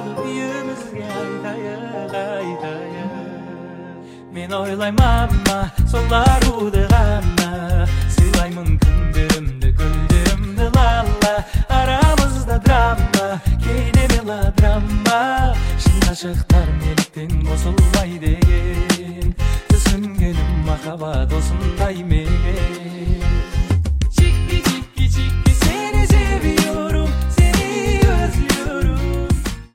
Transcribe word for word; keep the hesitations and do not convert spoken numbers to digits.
салып үйүмүзгө айтайык айтайык мен ойлайманма сол арууду гана сыйлаймын күндөрүмдү гүлдөрүмдү лала арамызда драма кейде мелодрама шын гашыктар неліктен косулбай деген түсінгенім махаббат осындай мен